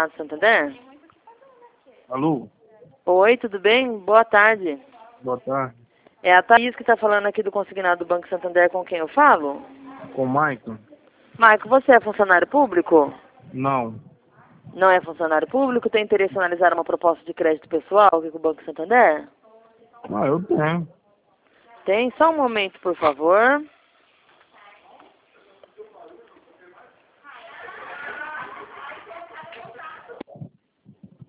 consignado Santander? Alô? Oi, tudo bem? Boa tarde. Boa tarde. É a Thaís que está falando aqui do consignado do Banco Santander, com quem eu falo? Com o Maicon? Maico, você é funcionário público? Não. Não é funcionário público? Tem interesse em analisar uma proposta de crédito pessoal aqui com o Banco Santander? Ah, eu tenho. Tem? Só um momento, por favor.